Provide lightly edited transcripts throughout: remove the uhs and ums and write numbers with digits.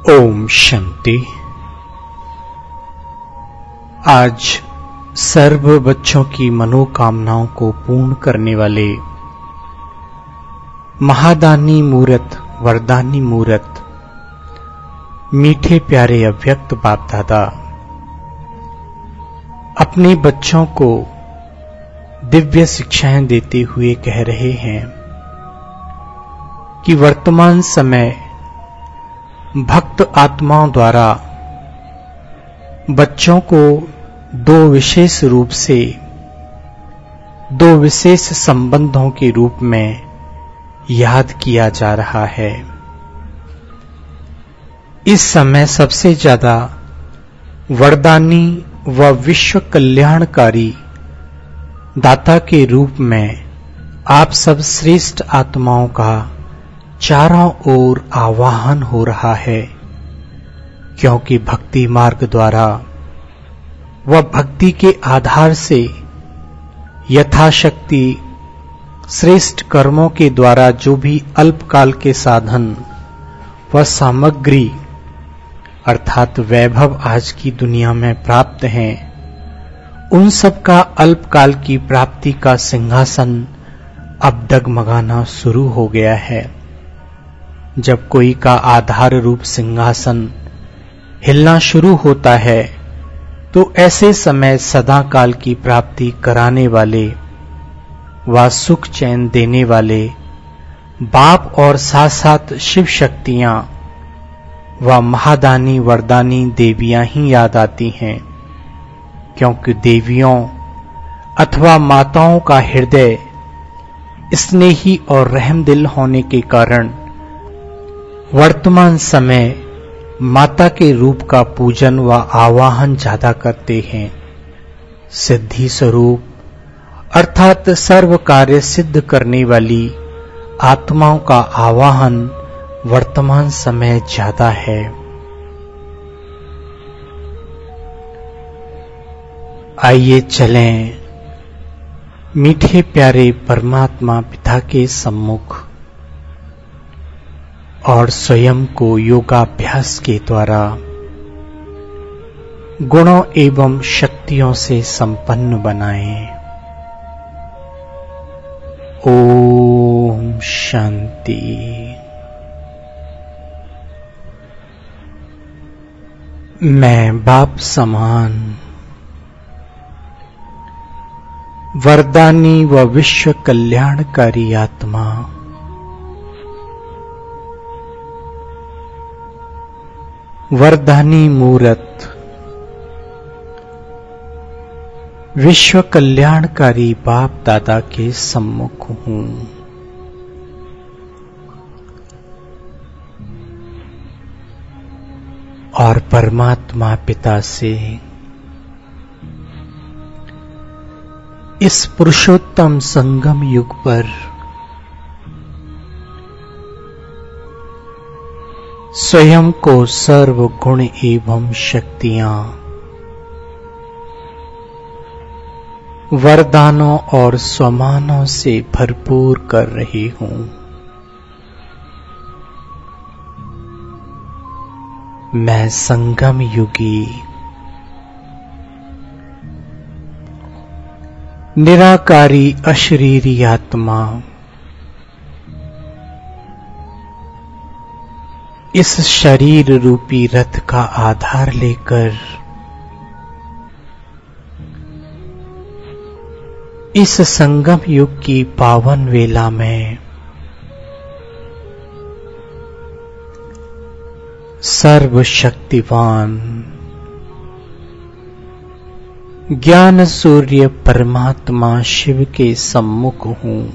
ओम शांति। आज सर्व बच्चों की मनोकामनाओं को पूर्ण करने वाले महादानी मूरत, वरदानी मूरत, मीठे प्यारे अव्यक्त बाप दादा अपने बच्चों को दिव्य शिक्षाएं देते हुए कह रहे हैं कि वर्तमान समय भक्त आत्माओं द्वारा बच्चों को दो विशेष रूप से, दो विशेष संबंधों के रूप में याद किया जा रहा है। इस समय सबसे ज्यादा वरदानी व विश्व कल्याणकारी दाता के रूप में आप सब श्रेष्ठ आत्माओं का चारों ओर आवाहन हो रहा है, क्योंकि भक्ति मार्ग द्वारा व भक्ति के आधार से यथाशक्ति श्रेष्ठ कर्मों के द्वारा जो भी अल्पकाल के साधन व सामग्री अर्थात वैभव आज की दुनिया में प्राप्त हैं, उन सब का अल्पकाल की प्राप्ति का सिंहासन अब डगमगाना शुरू हो गया है। जब कोई का आधार रूप सिंहासन हिलना शुरू होता है तो ऐसे समय सदा काल की प्राप्ति कराने वाले व सुख चैन देने वाले बाप और साथ साथ शिव शक्तियां व महादानी वरदानी देवियां ही याद आती हैं, क्योंकि देवियों अथवा माताओं का हृदय स्नेही और रहमदिल होने के कारण वर्तमान समय माता के रूप का पूजन व आवाहन ज्यादा करते हैं। सिद्धि स्वरूप अर्थात सर्व कार्य सिद्ध करने वाली आत्माओं का आवाहन वर्तमान समय ज्यादा है। आइए चलें मीठे प्यारे परमात्मा पिता के सम्मुख और स्वयं को योगाभ्यास के द्वारा गुणों एवं शक्तियों से संपन्न बनाएं। ओम शांति। मैं बाप समान वरदानी व विश्व कल्याणकारी आत्मा वरदानी मूरत विश्व कल्याणकारी बाप दादा के सम्मुख हूं। और परमात्मा पिता से इस पुरुषोत्तम संगम युग पर स्वयं को सर्व गुण एवं शक्तियां, वरदानों और स्वमानों से भरपूर कर रही हूं। मैं संगम युगी निराकारी अशरीरी आत्मा इस शरीर रूपी रथ का आधार लेकर इस संगम युग की पावन वेला में सर्वशक्तिवान ज्ञान सूर्य परमात्मा शिव के सम्मुख हूं।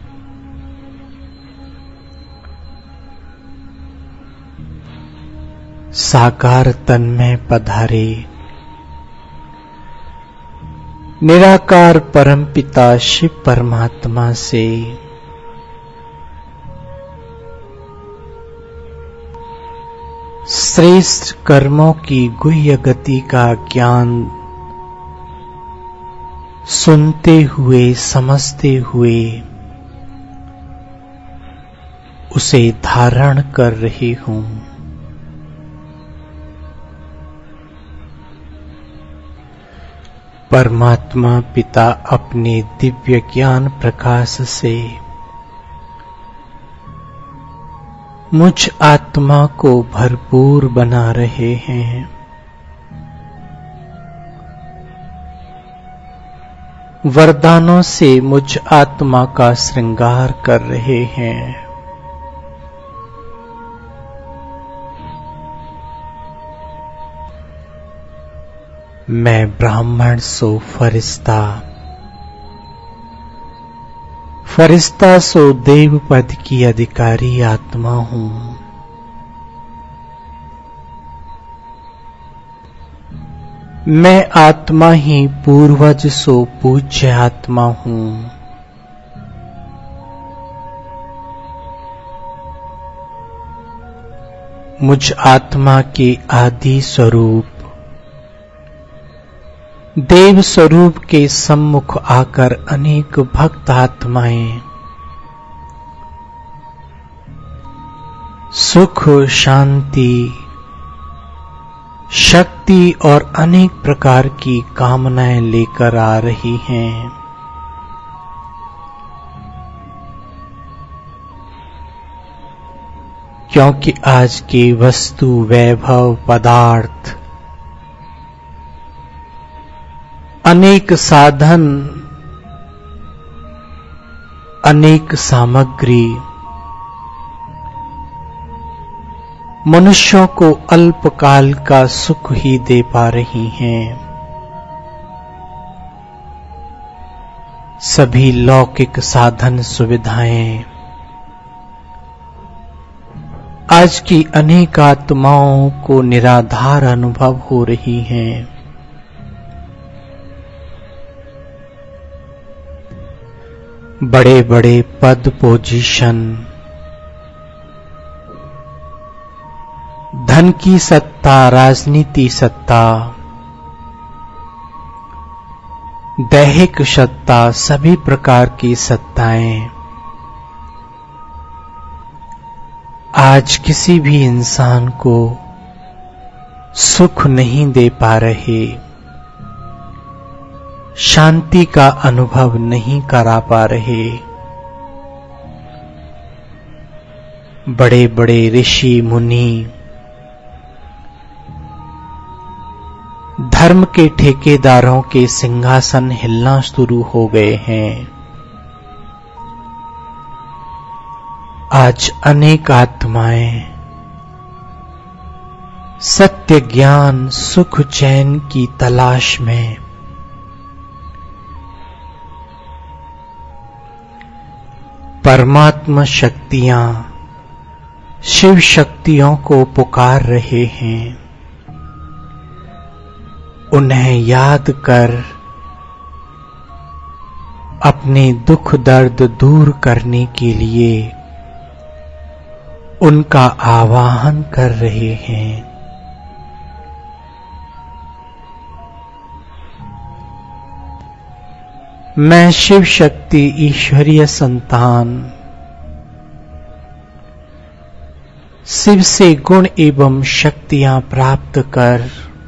साकार तन में पधारे निराकार परमपिता शिव परमात्मा से श्रेष्ठ कर्मों की गुह्य गति का ज्ञान सुनते हुए समझते हुए उसे धारण कर रही हूं। परमात्मा पिता अपने दिव्य ज्ञान प्रकाश से मुझ आत्मा को भरपूर बना रहे हैं। वरदानों से मुझ आत्मा का श्रृंगार कर रहे हैं। मैं ब्राह्मण सो फरिश्ता, फरिश्ता सो देव पद की अधिकारी आत्मा हूं। मैं आत्मा ही पूर्वज सो पूज्य आत्मा हूं। मुझ आत्मा के आदि स्वरूप देव स्वरूप के सम्मुख आकर अनेक भक्त आत्माएं सुख, शांति, शक्ति और अनेक प्रकार की कामनाएं लेकर आ रही हैं। क्योंकि आज की वस्तु, वैभव, पदार्थ, अनेक साधन, अनेक सामग्री मनुष्यों को अल्पकाल का सुख ही दे पा रही हैं। सभी लौकिक साधन सुविधाएं आज की अनेक आत्माओं को निराधार अनुभव हो रही हैं। बड़े बड़े पद, पोजीशन, धन की सत्ता, राजनीति सत्ता, दैहिक सत्ता, सभी प्रकार की सत्ताएं आज किसी भी इंसान को सुख नहीं दे पा रहे, शांति का अनुभव नहीं करा पा रहे। बड़े बड़े ऋषि मुनि धर्म के ठेकेदारों के सिंहासन हिलना शुरू हो गए हैं। आज अनेक आत्माएं सत्य, ज्ञान, सुख, चैन की तलाश में परमात्मा शक्तियां, शिव शक्तियों को पुकार रहे हैं। उन्हें याद कर अपने दुख दर्द दूर करने के लिए उनका आवाहन कर रहे हैं। मैं शिव शक्ति ईश्वरीय संतान शिव से गुण एवं शक्तियां प्राप्त कर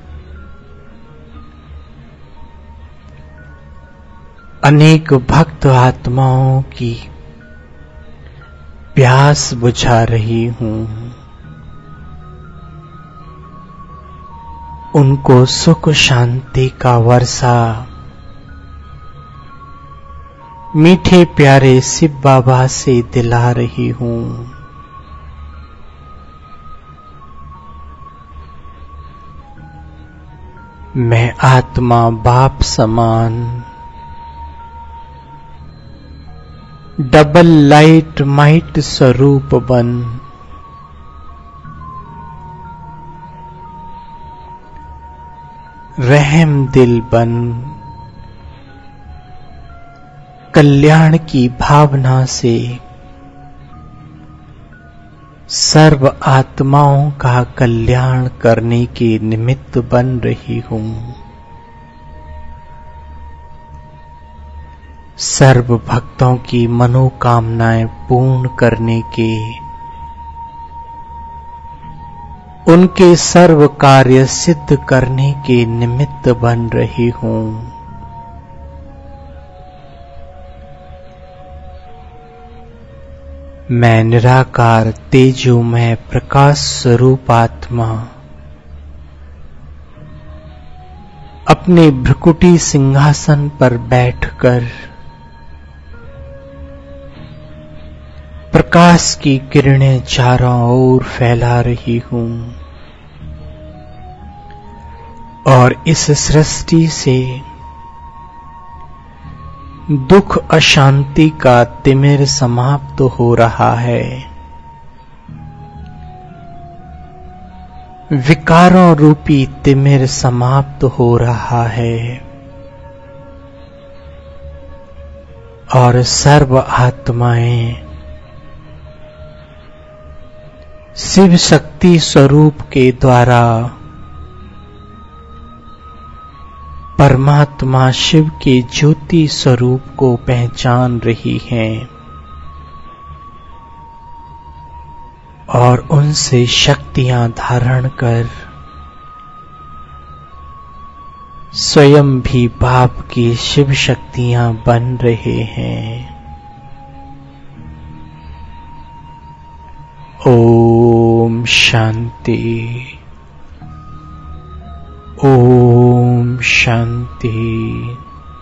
अनेक भक्त आत्माओं की प्यास बुझा रही हूं। उनको सुख शांति का वर्षा मीठे प्यारे शिव बाबा से दिला रही हूं। मैं आत्मा बाप समान डबल लाइट माइट स्वरूप बन रहम दिल बन कल्याण की भावना से सर्व आत्माओं का कल्याण करने के निमित्त बन रही हूं। सर्व भक्तों की मनोकामनाएं पूर्ण करने के, उनके सर्व कार्य सिद्ध करने के निमित्त बन रही हूं। मैं निराकार तेजोमय प्रकाश स्वरूप आत्मा अपने भ्रुकुटी सिंहासन पर बैठकर प्रकाश की किरणें चारों ओर फैला रही हूं और इस सृष्टि से दुख अशांति का तिमिर समाप्त हो रहा है। विकारों रूपी तिमिर समाप्त हो रहा है और सर्व आत्माएं शिव शक्ति स्वरूप के द्वारा परमात्मा शिव के ज्योति स्वरूप को पहचान रही हैं और उनसे शक्तियां धारण कर स्वयं भी बाप की शिव शक्तियां बन रहे हैं। ओम शांति। ओम शांति।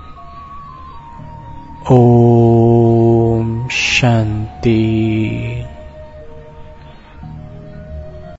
ओम शांति।